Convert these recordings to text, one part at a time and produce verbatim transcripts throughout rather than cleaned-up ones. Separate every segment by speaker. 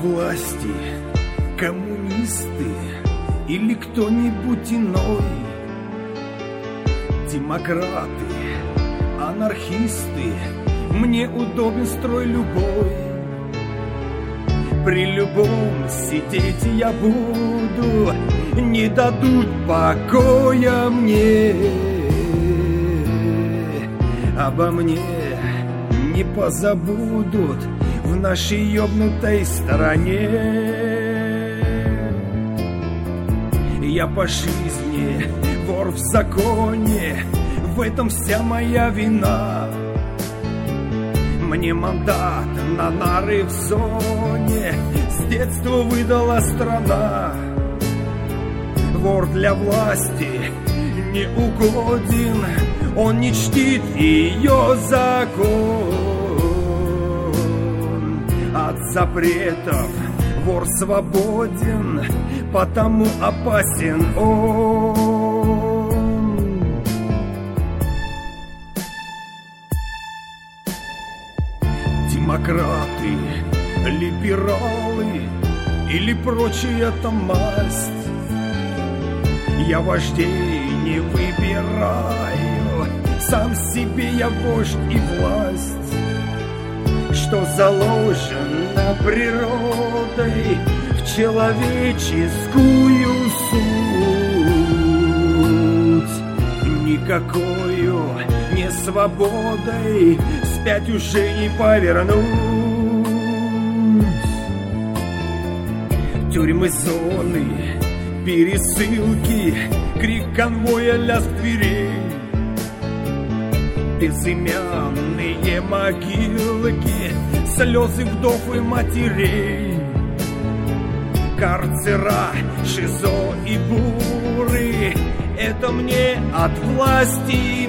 Speaker 1: власти коммунисты или кто-нибудь иной, демократы, анархисты, мне удобен строй любой. При любом сидеть я буду, не дадут покоя мне. Обо мне не позабудут в нашей ёбнутой стороне. Я по жизни вор в законе, в этом вся моя вина. Мне мандат на нары в зоне с детства выдала страна. Вор для власти не угоден, он не чтит ее закон. От запретов вор свободен, потому опасен он. Демократы, либералы или прочая там масть, я вождей не выбираю, сам себе я вождь и власть. Что заложено природой в человеческую суть, никакою не свободой спять уже не повернуть. Тюрьмы, зоны, пересылки, крик конвоя, лязг дверей, безымянные могилки, слезы вдов и матерей, карцера, шизо и буры — это мне от власти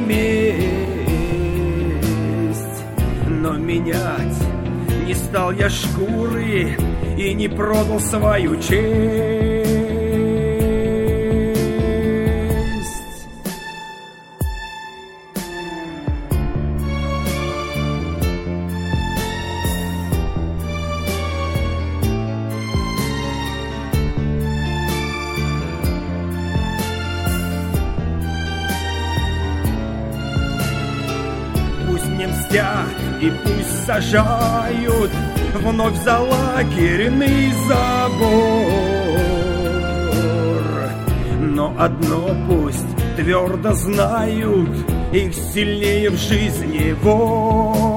Speaker 1: месть. Но менять не стал я шкуры и не продал свою честь. Пусть не мстят и пусть сажают вновь за лагерный забор, но одно пусть твердо знают: их сильнее в жизни вор.